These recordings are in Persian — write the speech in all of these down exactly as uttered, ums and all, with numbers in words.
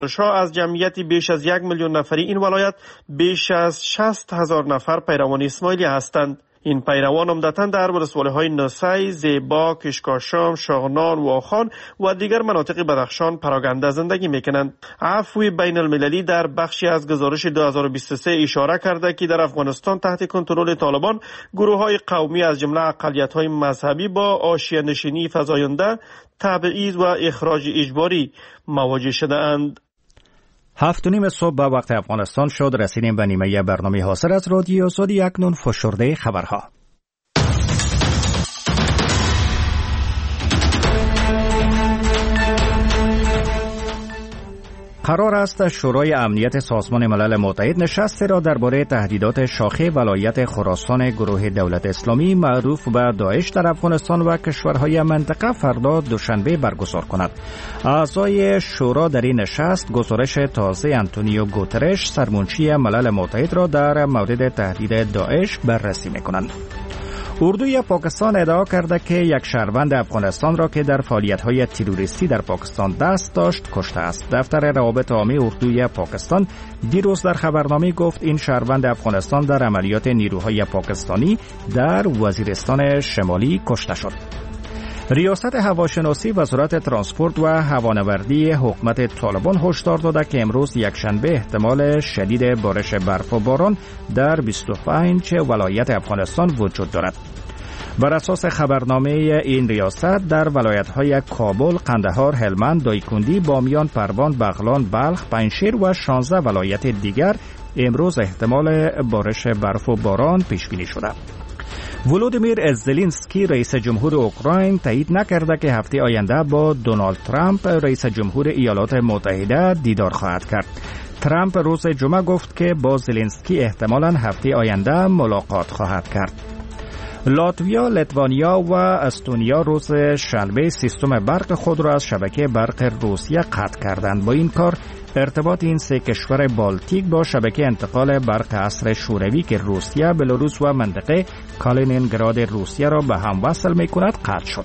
شاه از جمعیتی بیش از یک میلیون نفری این ولایت بیش از شصت هزار نفر پیروان اسماعیلی هستند. این پیروان عمدتاً در ولسوالی‌های نوسی، زیبا، کشکاشام، شاغنان، واخان و دیگر مناطق بدخشان پراگنده زندگی می‌کنند. عفوی بین المللی در بخشی از گزارش دو هزار و بیست و سه اشاره کرده که در افغانستان تحت کنترل طالبان گروه‌های قومی از جمله اقلیت‌های مذهبی با حاشیه‌نشینی فزاینده، تبعیض و اخراج اجباری مواجه شده‌اند. هفت و نیم صبح به وقت افغانستان شد. رسیدیم به نیمه برنامه حاصل از رادیو آزادی. اکنون فشرده خبرها. قرار است شورای امنیت سازمان ملل متحد نشستی را درباره تهدیدات شاخه ولایت خراسان گروه دولت اسلامی معروف به داعش در افغانستان و کشورهای منطقه فردا دوشنبه برگزار کند. اعضای شورا در این نشست گزارش تازه آنتونیو گوترش سرمنشی ملل متحد را در مورد تهدید داعش بررسی می‌کنند. اردوی پاکستان ادعا کرده که یک شهروند افغانستان را که در فعالیت‌های تروریستی در پاکستان دست داشت کشته است. دفتر روابط عامه اردوی پاکستان دیروز در خبرنامه گفت این شهروند افغانستان در عملیات نیروهای پاکستانی در وزیرستان شمالی کشته شد. ریاست هواشناسی وزارت ترانسپورت و هوانوردی حکومت طالبان هشدار داده که امروز یکشنبه احتمال شدید بارش برف و باران در بیست و پنج ولایت افغانستان وجود دارد. بر اساس خبرنامه این ریاست در ولایت‌های کابل، قندهار، هلمند، دایکندی، بامیان، پروان، بغلان، بلخ، پنجشیر و شانزده ولایت دیگر امروز احتمال بارش برف و باران پیش بینی شده. ولودیمیر زلنسکی رئیس جمهور اوکراین تایید نکرده که هفته آینده با دونالد ترامپ رئیس جمهور ایالات متحده دیدار خواهد کرد. ترامپ روز جمعه گفت که با زلنسکی احتمالاً هفته آینده ملاقات خواهد کرد. لاتویا، لیتوانیا و استونیا روز شنبه سیستم برق خود را از شبکه برق روسیه قطع کردند. با این کار ارتباط این سه کشور بالتیک با شبکه انتقال برق عصر شوروی که روسیه، بلاروس و منطقه کالینینگراد روسیه را به هم وصل می‌کند قطع شد.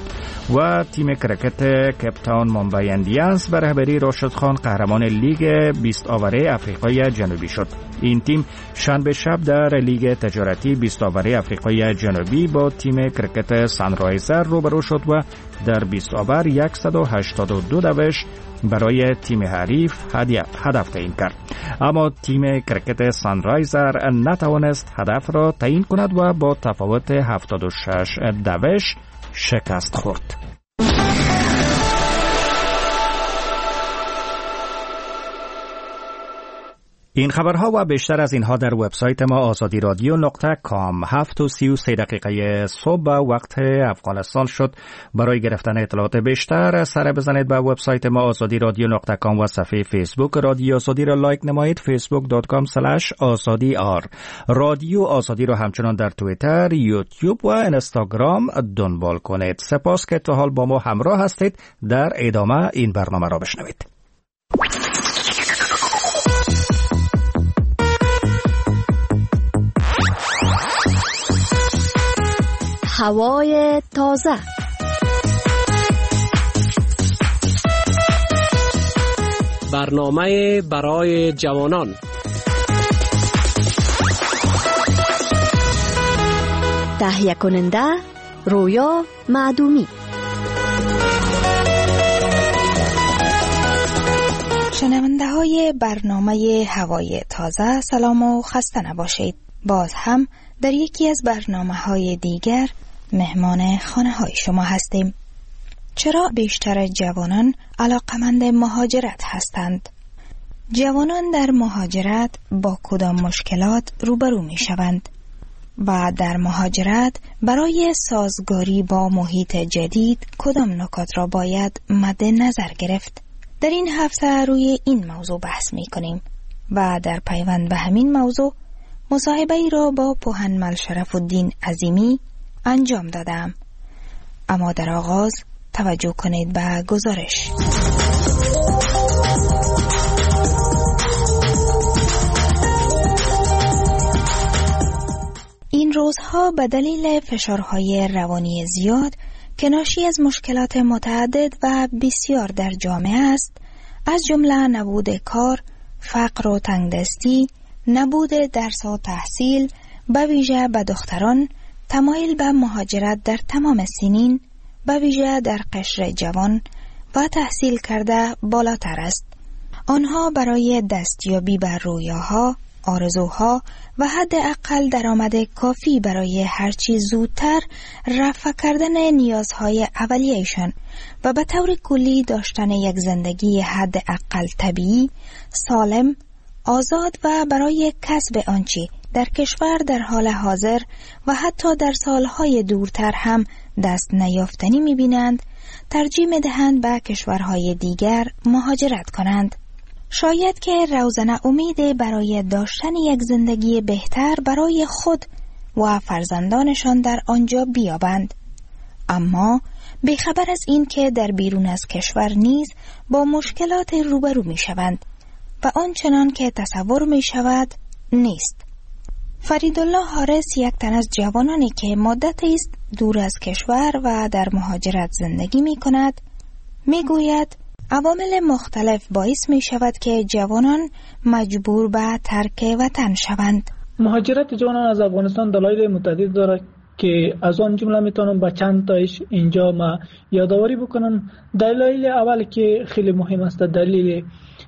و تیم کرکت کپتان ممبای اندیانز به رهبری راشد خان قهرمان لیگ بیست آوره آفریقای جنوبی شد. این تیم شنبه شب در لیگ تجارتی بیست آوره آفریقای جنوبی با تیم کرکت سانرایزر روبرو شد و در بیست آور صد و هشتاد و دو دوش برای تیم حریف هدف تعیین کرد. اما تیم کرکت سانرایزر نتوانست هدف را تعیین کند و با تفاوت هفتاد و شش دوش شکست خورد. این خبرها و بیشتر از اینها در وبسایت ما آزادی رادیو نقطه کام. هفت و سی و سه دقیقه صبح وقت افغانستان شد. برای گرفتن اطلاعات بیشتر سر بزنید به وبسایت ما آزادی رادیو نقطه کام و صفحه فیسبوک رادیو آزادی را لایک نمایید. فیسبوک دات کام اسلش آزادی آر. رادیو آزادی را همچنان در توییتر، یوتیوب و اینستاگرام دنبال کنید. سپاس که تا حال با ما همراه هستید. در ادامه این برنامه را بشنوید. هوای تازه. برنامه برای جوانان. تهیه کننده رویا معدومی. شنونده های برنامه هوای تازه، سلام و خسته نباشید. باز هم در یکی از برنامه های دیگر مهمان خانه های شما هستیم. چرا بیشتر جوانان علاقمند مهاجرت هستند؟ جوانان در مهاجرت با کدام مشکلات روبرو می شوند؟ و در مهاجرت برای سازگاری با محیط جدید کدام نکات را باید مد نظر گرفت؟ در این هفته روی این موضوع بحث می کنیم و در پیوند به همین موضوع مصاحبه ای را با پوهنمل شرف الدین عظیمی انجام دادم. اما در آغاز توجه کنید به گزارش. این روزها به دلیل فشارهای روانی زیاد که ناشی از مشکلات متعدد و بسیار در جامعه است، از جمله نبود کار، فقر و تنگدستی، نبود درس و تحصیل، به ویژه به دختران، تمایل به مهاجرت در تمام سنین، به ویژه در قشر جوان و تحصیل کرده بالاتر است. آنها برای دستیابی به رویاها، آرزوها و حداقل درآمد کافی برای هرچی زودتر رفع کردن نیازهای اولیه‌شان و به طور کلی داشتن یک زندگی حداقل طبیعی، سالم، آزاد و برای کسب آنچه در کشور در حال حاضر و حتی در سالهای دورتر هم دست نیافتنی می‌بینند، ترجیح می‌دهند به کشورهای دیگر مهاجرت کنند. شاید که روزن امید برای داشتن یک زندگی بهتر برای خود و فرزندانشان در آنجا بیابند، اما بیخبر از این که در بیرون از کشور نیز با مشکلات روبرو می شوند و آنچنان که تصور می شود نیست. فریدالله حارس یک تن از جوانانی که مدتی است دور از کشور و در مهاجرت زندگی می کند می گوید عوامل مختلف باعث می شود که جوانان مجبور به ترک وطن شوند. مهاجرت جوانان از افغانستان دلایل متعدد دارد که از آن جمله میتونم با چند تایش اینجا ما یادآوری بکنم. دلایل اول که خیلی مهم است دلیل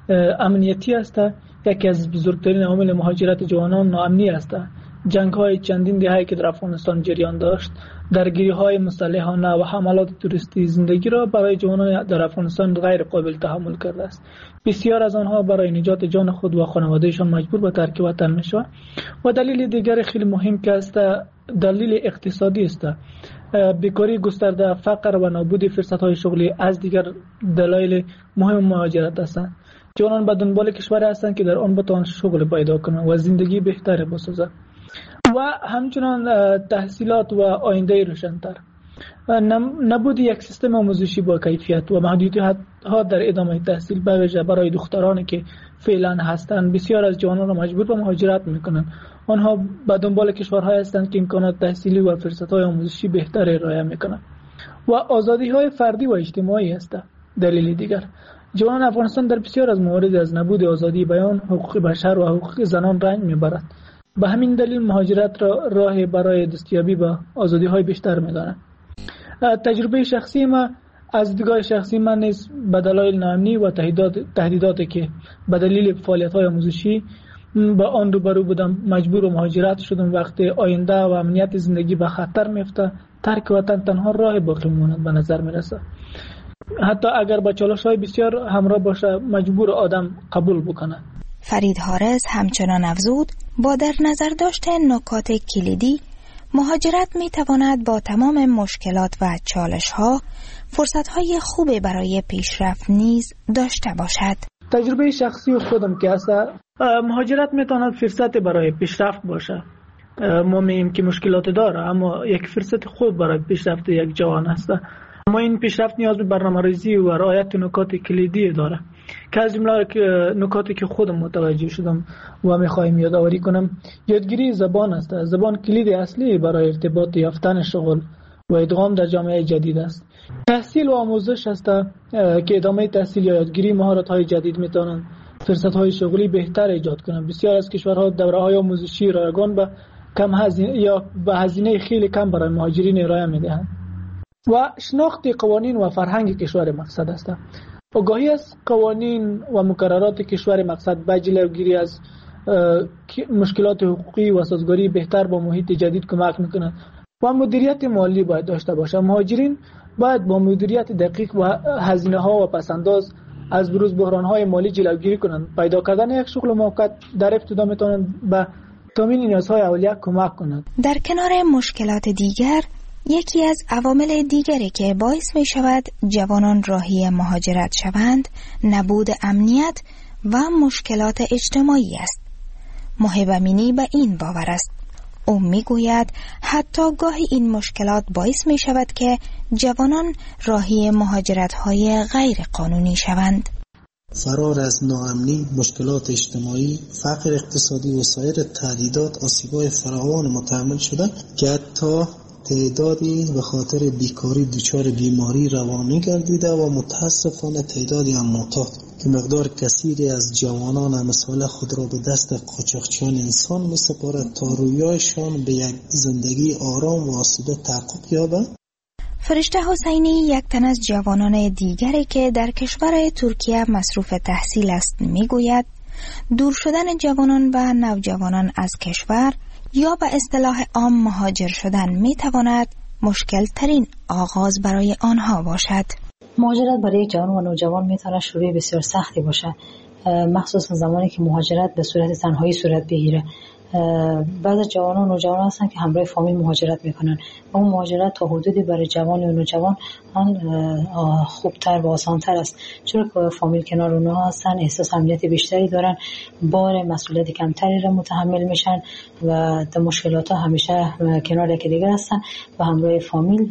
امنیتی است. یکی از بزرگترین عوامل مهاجرت جوانان ناامنی است. جنگ های چندین دهه که در افغانستان جریان داشت، درگیری های مسلحانه و حملات توریستی زندگی را برای جوانان در افغانستان غیر قابل تحمل کرده است. بسیار از آنها برای نجات جان خود و خانوادهشان مجبور به ترک وطن میشوند. و دلیل دیگر خیلی مهم که است دلیل اقتصادی است. بیکاری گسترده، فقر و نابود فرصت های شغلی از دیگر دلایل مهم مهاجرت هستند. جوانان به دنبال کشوری هستند که در آن بتوانند شغل پیدا کنند و زندگی بهتری بسازند و همچنان تحصیلات و آینده روشن‌تر. نبود یک سیستم آموزشی با کیفیت و محدودیت‌ها در ادامه تحصیل به ویژه برای دخترانی که فعلا هستند بسیار از جوانان را مجبور به مهاجرت می‌کنند. آنها به دنبال کشورهایی هستند که امکانات تحصیلی و فرصت‌های آموزشی بهتری ارائه می‌کنند و آزادی‌های فردی و اجتماعی است. دلیل دیگر جوانان افغانستان در بسیار از موارد از نبود آزادی بیان، حقوق بشر و حقوق زنان رنج می‌برند. به همین دلیل مهاجرت را راه برای دستیابی به آزادی‌های بیشتر می‌دانند. تجربه شخصی ما از دیدگاه شخصی من نیز به دلایل ناامنی و تهدیدات تهدیداتی که به دلیل فعالیت‌های آموزشی با آن روبرو بودم مجبور به مهاجرت شدم. وقتی آینده و امنیت زندگی به خطر میفته، ترک وطن تنها راه باقی ماند به نظر میرسه. حتی اگر با چالش‌های بسیار همراه باشه مجبور آدم قبول بکنه. فرید حارس همچنان افزود با در نظر داشتن نکات کلیدی، مهاجرت می تواند با تمام مشکلات و چالش‌ها فرصت‌های خوب برای پیشرفت نیز داشته باشد. تجربه شخصی خودم که است، مهاجرت می تواند فرصت برای پیشرفت باشه. ما میگیم که مشکلات داره اما یک فرصت خوب برای پیشرفت یک جوان است. اما این پیشرفت نیاز به برنامه‌ریزی و رعایت نکات کلیدی داره که از جمله نکاتی که خودم متوجه شدم و میخوایم یادآوری کنم یادگیری زبان است. زبان کلید اصلی برای ارتباط یافتن شغل و ادغام در جامعه جدید است. تحصیل و آموزش است که ادامه تحصیل یا یادگیری مهارت‌های جدید میتونن فرصت‌های شغلی بهتر ایجاد کنند. بسیار از کشورها دوره‌های آموزشی رایگان به کم هزینه یا به هزینه خیلی کم برای مهاجرین ارائه میدهند. و شناخت قوانین و فرهنگ کشور مقصد است. آگاهی از قوانین و مقررات کشور مقصد به جلوگیری از مشکلات حقوقی و سازگاری بهتر با محیط جدید کمک میکنند. و مدیریت مالی باید داشته باشه. مهاجرین باید با مدیریت دقیق و هزینه ها و پسنداز از بروز بحران های مالی جلوگیری کنند. پیدا کردن یک شغل موقت در ابتدا میتونند به تامین نیازهای اولیه کمک کنند. در کنار مشکلات دیگر، یکی از عوامل دیگری که باعث می شود جوانان راهی مهاجرت شوند نبود امنیت و مشکلات اجتماعی است. محب امینی به این باور است. او می گوید حتی گاهی این مشکلات باعث می شود که جوانان راهی مهاجرت های غیر قانونی شوند. فرار از ناامنی، مشکلات اجتماعی، فقر اقتصادی و سایر تهدیدات آسیب‌های فراوان متحمل شدند که حتی تعدادی به خاطر بیکاری دچار بیماری روانی گردیده و متاسفانه تعدادی هم معتاد که مقدار کثیری از جوانان مثال خود را به دست قاچاقچیان انسان می‌سپارد تا رویایشان به یک زندگی آرام و آسوده تحقق یابد. فرشته حسینی یک تن از جوانان دیگری که در کشور ترکیه مصروف تحصیل است میگوید دور شدن جوانان و نوجوانان از کشور یا به اصطلاح عام مهاجر شدن میتواند مشکل ترین آغاز برای آنها باشد. مهاجرت برای یک جوان و نوجوان میتونه شروع بسیار سختی باشه، مخصوصا زمانی که مهاجرت به صورت تنهایی صورت بگیره. بعض از جوانان و نوجوانان هستن که همراه فامیل مهاجرت میکنن و اون مهاجرت تا حدودی برای جوان و نوجوان خوبتر و آسانتر است، چون که فامیل کنار اونها هستن، احساس امنیت بیشتری دارن، بار مسئولیت کمتری را متحمل میشن و در مشکلات ها همیشه کنار یکی دیگه هستن و همراه فامیل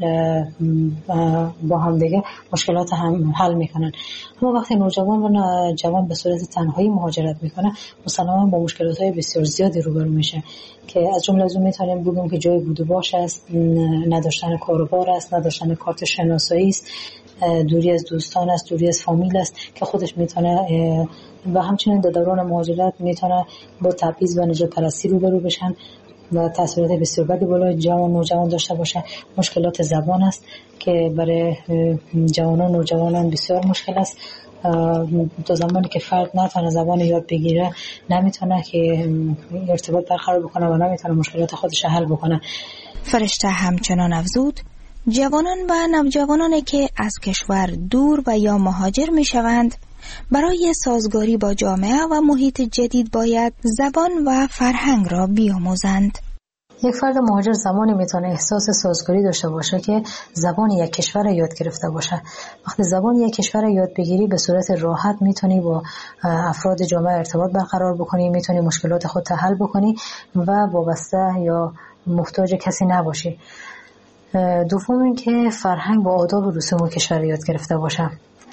با هم دیگه مشکلات هم حل میکنن. اما وقتی نوجوان و جوان به صورت تنهایی مهاجرت میکنه مسلماً با مشکلات های بسیار زیادی روبرو میشه که از جمله از اون میتونیم بگیم که جای بود و باش است، نداشتن کاروبار است، نداشتن کارت شناسایی است، دوری از دوستان است، دوری از فامیل است که خودش میتونه و همچنین در دوران مهاجرت میتونه با تبعیض و نجات پرستی روبرو بشن و تاثیرات بسیار بدی بالای جوان و نوجوان داشته باشه. مشکلات زبان است که برای جوانان و نوجوانان بسیار مشکل است. تا زمانی که فرد نتونه زبان یاد بگیره نمیتونه که ارتباط برقرار بکنه و نمیتونه مشکلات خودش حل بکنه. فرشته همچنان افزود جوانان و نوجوانانی که از کشور دور و یا مهاجر میشوند برای سازگاری با جامعه و محیط جدید باید زبان و فرهنگ را بیاموزند. یک فرد مهاجر زمانی میتونه احساس سازگاری داشته باشه که زبان یک کشور یاد گرفته باشه. وقتی زبان یک کشور یاد بگیری به صورت راحت میتونی با افراد جامعه ارتباط برقرار بکنی، میتونی مشکلات خود حل بکنی و وابسته یا محتاج کسی نباشی. دوم این که فرهنگ و آداب و رسوم کشور یاد گرفته باشه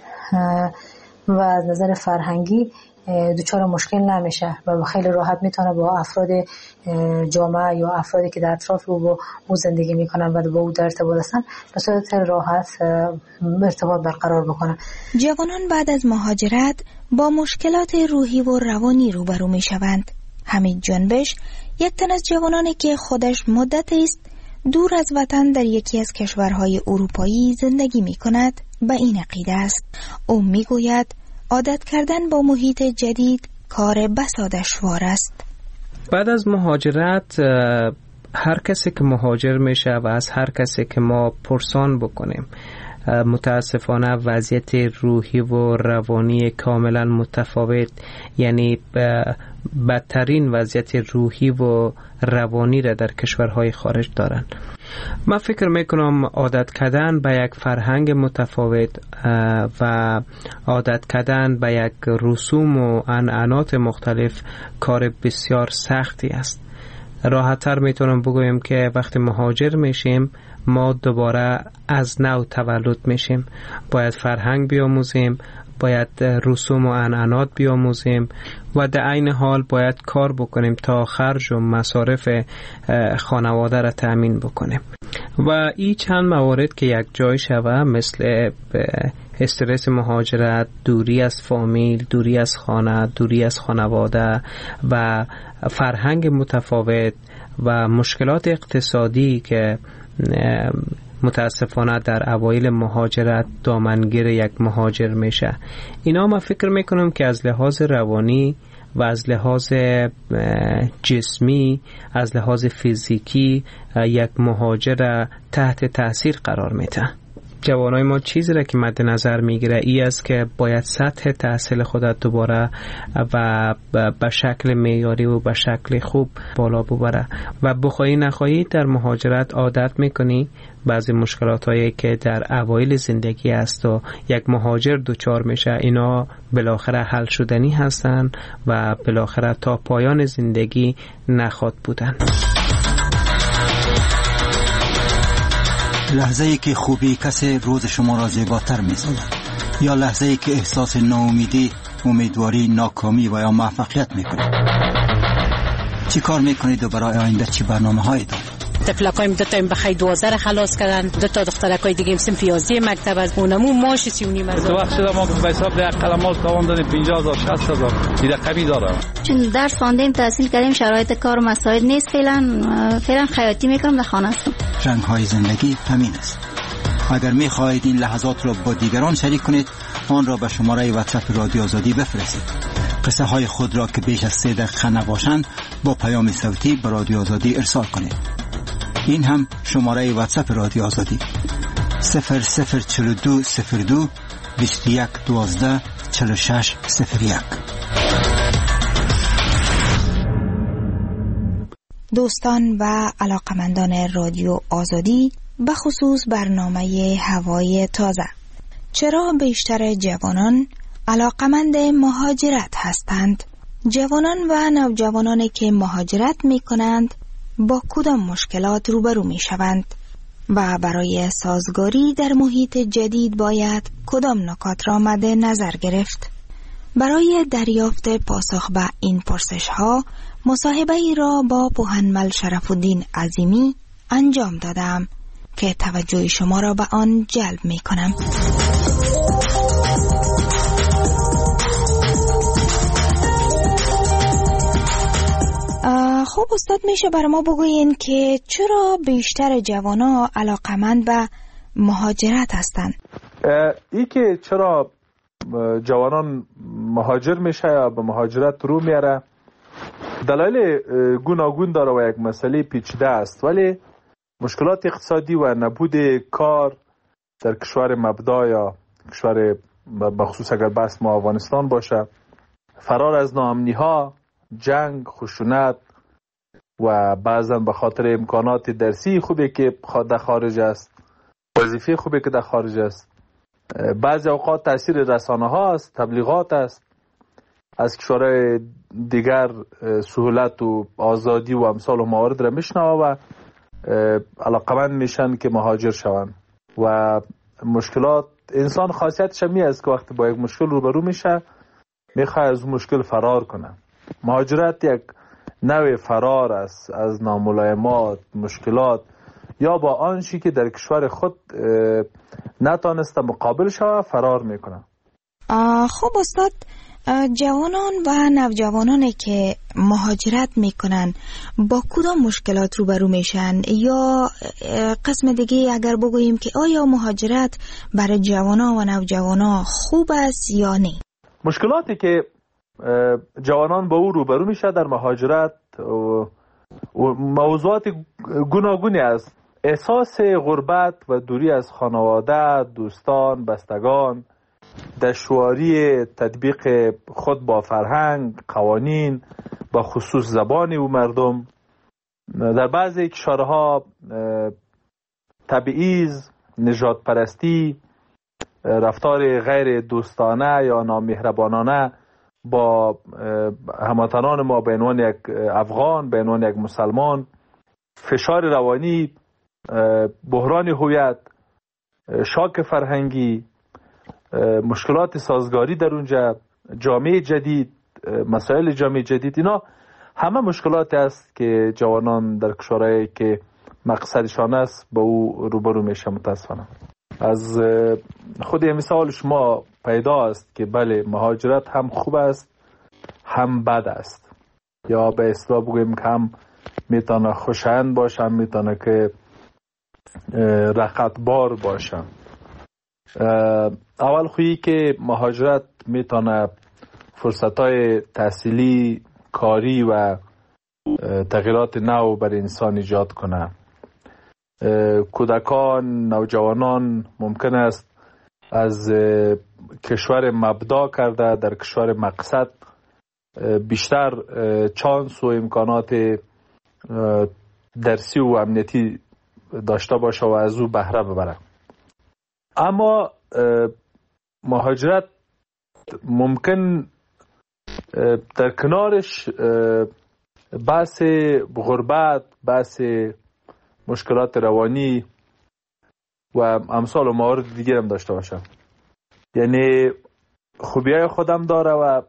و از نظر فرهنگی دچار مشکل نمیشه و خیلی راحت میتونه با افراد جامعه یا افرادی که در اطراف او با او زندگی میکنن و با او در ارتباط هستن به صورت راحت ارتباط برقرار بکنن. جوانان بعد از مهاجرت با مشکلات روحی و روانی روبرو میشوند. حمید جنبش یک تن از جوانانی که خودش مدتی است دور از وطن در یکی از کشورهای اروپایی زندگی میکند به این عقیده است. او میگوید عادت کردن با محیط جدید کار بسا دشوار است. بعد از مهاجرت هر کسی که مهاجر میشه و از هر کسی که ما پرسان بکنیم متاسفانه وضعیت روحی و روانی کاملا متفاوت، یعنی بدترین وضعیت روحی و روانی را در کشورهای خارج دارن. من فکر میکنم عادت کردن به یک فرهنگ متفاوت و عادت کردن به یک رسوم و عنعنات مختلف کار بسیار سختی است. راحت‌تر میتونم بگویم که وقتی مهاجر میشیم ما دوباره از نو تولد میشیم، باید فرهنگ بیاموزیم، باید رسوم و عنعنات بیاموزیم و در عین حال باید کار بکنیم تا خرج و مصارف خانواده را تأمین بکنیم و این چند موارد که یک جای شوه مثل استرس مهاجرت، دوری از فامیل، دوری از خانه، دوری از خانواده و فرهنگ متفاوت و مشکلات اقتصادی که متاسفانه در اوایل مهاجرت دامنگیر یک مهاجر میشه. اینا ما فکر میکنم که از لحاظ روانی و از لحاظ جسمی، از لحاظ فیزیکی یک مهاجر تحت تاثیر قرار میده. جوانای ما چیزی را که مد نظر میگیره ای است که باید سطح تحصیل خودت دوباره و به شکل معیاری و به شکل خوب بالا ببره و بخواهی نخواهی در مهاجرت عادت میکنی بعضی مشکلات هایی که در اوایل زندگی است و یک مهاجر دوچار میشه اینا بالاخره حل شدنی هستن و بالاخره تا پایان زندگی نخواد بودن. لحظه ای که خوبی کسی روز شما را زیباتر می‌سازد یا لحظه ای که احساس ناامیدی، امیدواری، ناکامی و یا موفقیت می‌کنید. چی کار می‌کنید و برای آینده چی برنامه‌هایی دارید؟ تفلکایم دو تا بخای دوازده خلاص کردن، دو تا دخترکای دیگه صنف یازده مکتب از اونمو ماش سی و نیم هزار. تو وقت شده ما به حساب ده قلمات تاوان دادیم پنجاه هزار شصت هزار دیگه قوی داره. چون درس خواندیم تحصیل کردیم شرایط کار مساعد نیست، فعلا فعلا خیاطی میکنم در خانه هستم. رنگ های زندگی همین است. اگر می خواهید این لحظات را با دیگران شریک کنید آن را به شماره واتساپ رادیو آزادی بفرستید. قصه های خود را که بیش از سه دقیقه نباشند با پیام صوتی به رادیو آزادی ارسال کنید. این هم شماره واتساپ رادیو آزادی صفر صفر چهل و دو صفر دو بیست و یک دوازده چهل و شش صفر یک. دوستان و علاقمندان رادیو آزادی، به خصوص برنامه هوای تازه، چرا بیشتر جوانان علاقمند مهاجرت هستند؟ جوانان و نوجوانانی که مهاجرت می کنند با کدام مشکلات روبرو می شوند و برای سازگاری در محیط جدید باید کدام نکات را مد نظر گرفت؟ برای دریافت پاسخ به این پرسش ها مصاحبه ای را با پوهنمل شرف الدین عظیمی انجام دادم که توجه شما را به آن جلب می کنم. خب استاد، میشه بر ما بگوین که چرا بیشتر جوانا علاقمند به مهاجرت هستند؟ ای که چرا جوانان مهاجر میشه یا به مهاجرت رو میاره دلایل گوناگون داره و یک مسئله پیچیده است، ولی مشکلات اقتصادی و نبود کار در کشور مبدا یا کشور بخصوص اگر بحث ما افغانستان باشه، فرار از ناامنی ها، جنگ، خشونت و بعضا به خاطر امکانات درسی خوبی که در خارج است، وظیفه خوبی که در خارج است، بعضی اوقات تاثیر رسانه ها است، تبلیغات است، از کشورهای دیگر سهولت و آزادی و امثال و موارد را میشنوه و علاقمند میشن که مهاجر شوند. و مشکلات انسان خاصیتش می است که وقتی با یک مشکل روبرو میشه میخواد از اون مشکل فرار کنه. مهاجرت یک نوع فرار است از ناملایمات، مشکلات یا با آنچه که در کشور خود نتانسته مقابل شوه فرار میکنه. خب استاد، جوانان و نوجوانانی که مهاجرت میکنن با کدام مشکلات روبرو میشن؟ یا قسم دیگه اگر بگوییم که آیا مهاجرت برای جوانان و نوجوانان خوب است یا نه؟ مشکلاتی که جوانان با او روبرو میشه در مهاجرت موضوعات گوناگونی است. احساس غربت و دوری از خانواده، دوستان، بستگان، دشواری تطبیق خود با فرهنگ، قوانین، با خصوص زبان و مردم. در بعضی کشورها تبعیض، نژاد پرستی، رفتار غیر دوستانه یا نامهربانانه با هموطنان ما به عنوان یک افغان، به عنوان یک مسلمان، فشار روانی، بحران هویت، شاک فرهنگی، مشکلات سازگاری در اونجا، جامعه جدید، مسائل جامعه جدید، اینا همه مشکلاتی است که جوانان در کشورهایی که مقصدشان است با او روبرو میشه. متاسفانه از خود مثال شما پیدا است که بله، مهاجرت هم خوب است هم بد است، یا به اصطلاح بگوییم که هم میتونه خوشایند باشه، هم میتونه که رقتبار باشه. اول خویی که مهاجرت میتونه فرصتهای تحصیلی، کاری و تغییرات نو بر انسان ایجاد کنه. کودکان، نوجوانان ممکن است از کشور مبدا کرده در کشور مقصد بیشتر چانس و امکانات درسی و امنیتی داشته باشه و از او بهره ببره. اما مهاجرت ممکن در کنارش بحث غربت، بحث مشکلات روانی و امثال و موارد دیگر هم داشته باشه. یعنی خوبیای خودم داره و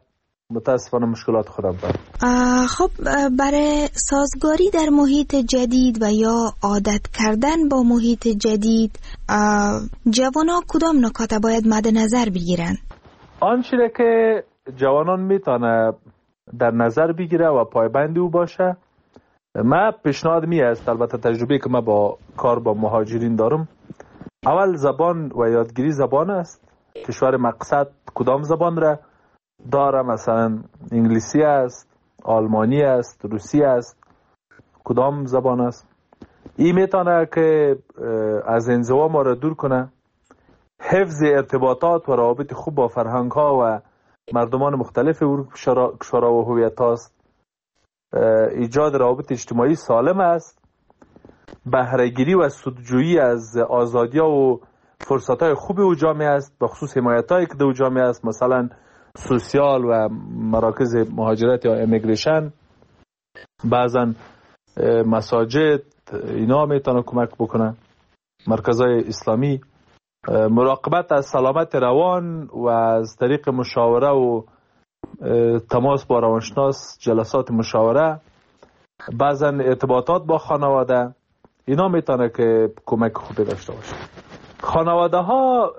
متاسفانه مشکلات خودم دارم. خب برای سازگاری در محیط جدید و یا عادت کردن با محیط جدید جوانان کدام نکات باید مد نظر بگیرن؟ آنچه که جوانان میتونه در نظر بگیره و پایبند او باشه، من پیشنهاد می است، البته تجربه که من با کار با مهاجرین دارم، اول زبان و یادگیری زبان است. کشور مقصد کدام زبان را داره؟ مثلا انگلیسی است، آلمانی است، روسی است، کدام زبان است؟ این میتونه که از انزوا ما را دور کنه. حفظ ارتباطات و روابط خوب با فرهنگ ها و مردمان مختلف کشورها و هویت هاست. ایجاد روابط اجتماعی سالم است. بهره‌گیری و سودجویی از آزادی ها و فرصت های خوب او جامعه است، به خصوص حمایت هایی که در جامعه است، مثلا سوسیال و مراکز مهاجرت یا امیگریشن، بعضا مساجد، اینا میتونه کمک بکنه، مرکزهای اسلامی. مراقبت از سلامت روان و از طریق مشاوره و تماس با روانشناس، جلسات مشاوره، بعضا ارتباطات با خانواده، اینا میتونه که کمک خوبی داشته باشه. خانواده ها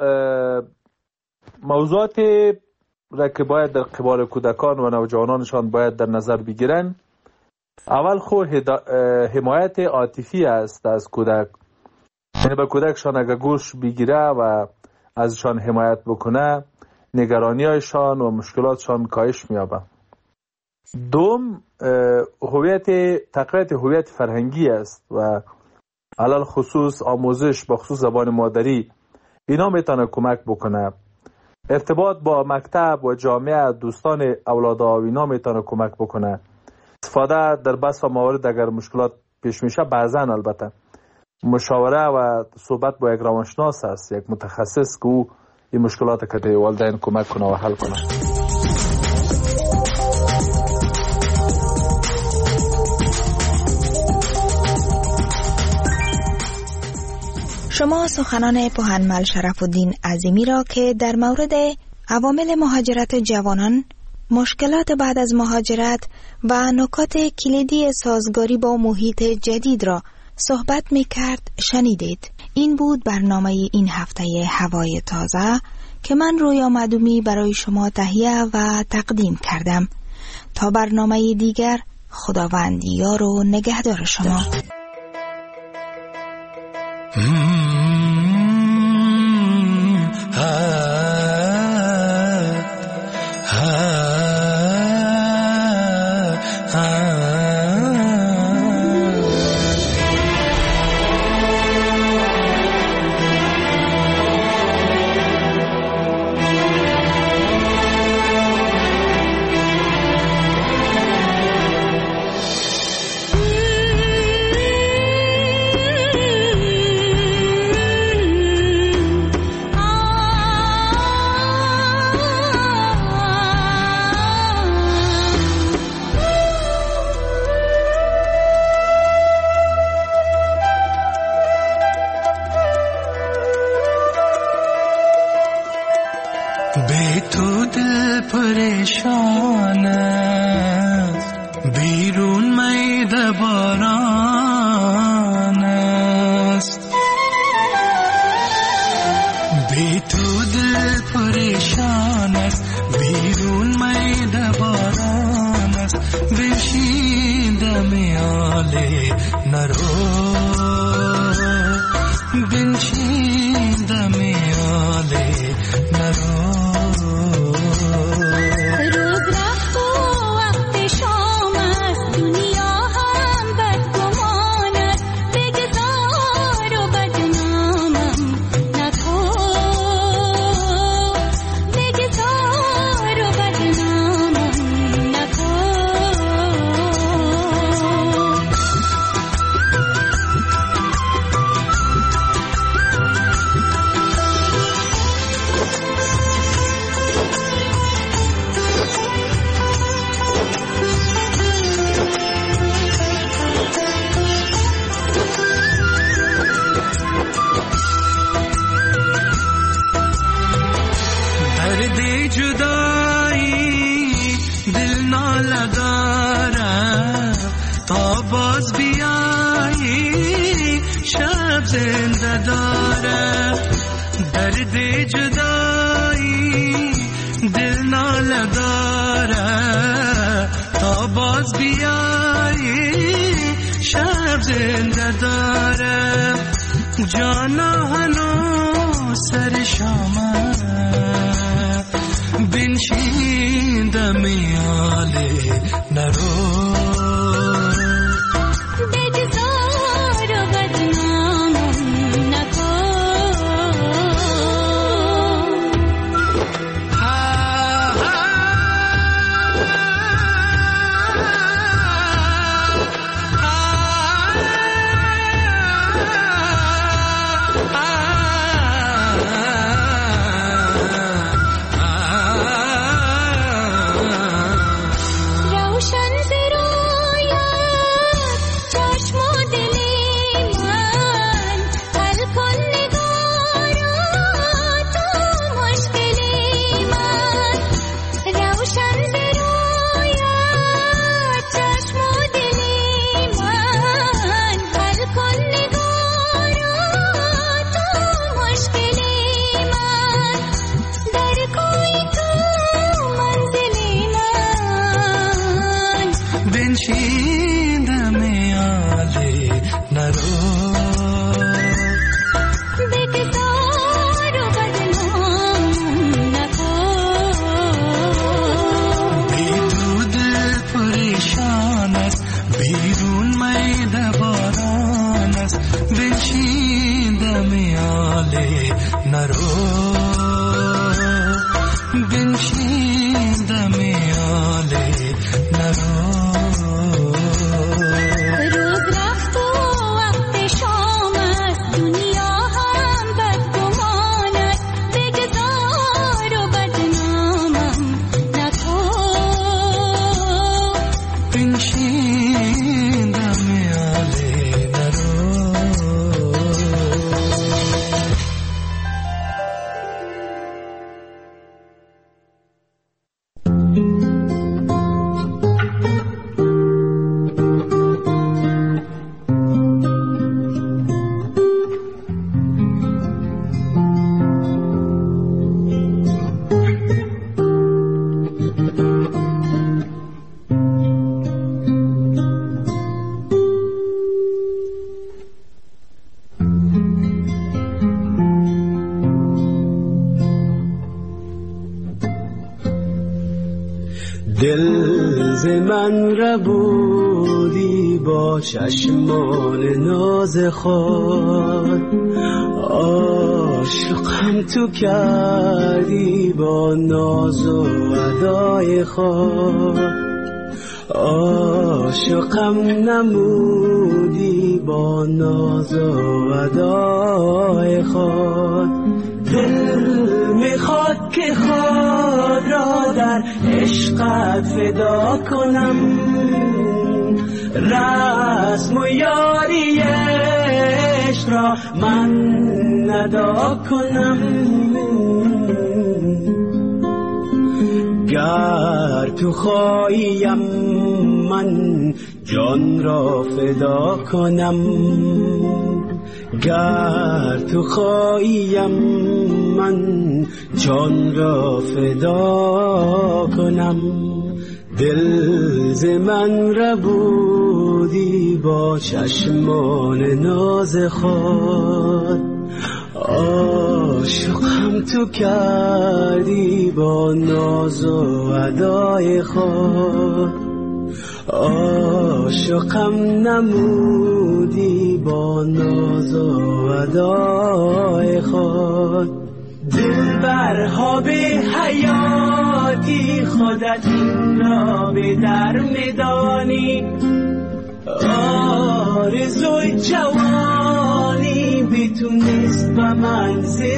موضوعاتی را که باید در قبال کودکان و نوجوانانشان باید در نظر بگیرن. اول خو حمایت عاطفی است از کودک، یعنی به کودکشان اگر گوش بگیره و ازشان حمایت بکنه، نگرانی هایشان و مشکلاتشان کاهش میابه. دوم، هویت تقویت هویت فرهنگی است و علل خصوص آموزش با خصوص زبان مادری، اینا میتونه کمک بکنه. ارتباط با مکتب و جامعه، دوستان اولادا و اینا میتونه کمک بکنه. استفاده در بس و موارد اگر مشکلات پیش میشه، بعضا البته مشاوره و صحبت با یک روانشناس است، یک متخصص که او این مشکلات که در والدین کمک کنه و حل کنه. شما سخنان پوهنمل شرف الدین عظیمی را که در مورد عوامل مهاجرت جوانان، مشکلات بعد از مهاجرت و نکات کلیدی سازگاری با محیط جدید را صحبت می کرد شنیدید. این بود برنامه این هفته هوای تازه که من رویا معدومی برای شما تهیه و تقدیم کردم. تا برنامه دیگر، خداوند یار و نگهدار شما. बे तो दिल परेशान بیرون مید باران است بی تو دل پریشان است بیرون مید باران است بشین دم آله نرو بنشین دم آله نرو ناله داره تا باز بیایی شب زنده داره درد جدایی دل ناله داره تا باز بیایی شب زنده داره جانا هنو سر شامه بنشین دمیاله نرو دل ز من ربودی با چشمان ناز خود عاشقم تو کردی با ناز و ادای خود عاشقم نمودی با ناز و ادای خود دل میخواد که خود را در عشقت فدا کنم رسم و یاری عشق را من ندا کنم گر تو خواهیم من جان را فدا کنم گر تو خواهیم من جان را فدا کنم دل ز من ربودی با چشمان ناز خود عاشقم تو کردی با ناز و ادای خود عاشقم نمودی با ناز و ادای خود دلبرها به حیاتی خودت این را به در میدانی آرزوی جوانی بتونست به من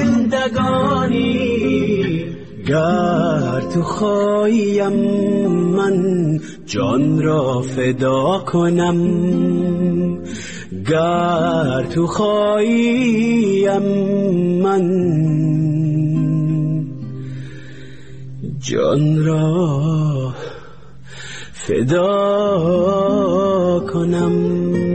زندگانی گر تو خواهیم من جان را فدا کنم گر تو خواهیم من جان را فدا کنم.